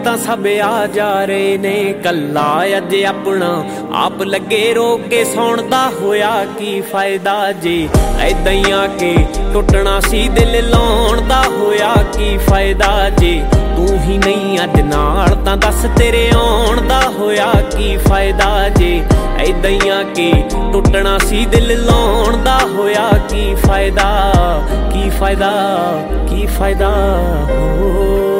ਤਾਂ ਸਭ ਆ ਜਾ ਰਹੇ ਨੇ, ਕੱਲਾ ਅੱਜ ਆਪਣਾ ਆਪ ਲੱਗੇ ਰੋ ਕੇ ਸੌਣ ਦਾ ਹੋਇਆ ਕੀ ਫਾਇਦਾ ਜੇ। ਐਦਾਂ ਹੀ ਆ ਕੇ ਟੁੱਟਣਾ ਸੀ ਦਿਲ ਲਾਉਣ ਦਾ ਹੋਇਆ ਕੀ ਫਾਇਦਾ ਜੇ। ਤੂੰ ਹੀ ਨਹੀਂ ਅੱਜ ਨਾਲ ਤਾਂ ਦੱਸ ਤੇਰੇ ਆਉਣ ਦਾ ਹੋਇਆ ਕੀ ਫਾਇਦਾ ਜੇ। ਐਦਾਂ ਹੀ ਆ ਕੇ ਟੁੱਟਣਾ ਸੀ ਦਿਲ ਲਾਉਣ ਦਾ ਹੋਇਆ ਕੀ ਫਾਇਦਾ, ਕੀ ਫਾਇਦਾ, ਕੀ ਫਾਇਦਾ ਹੋ।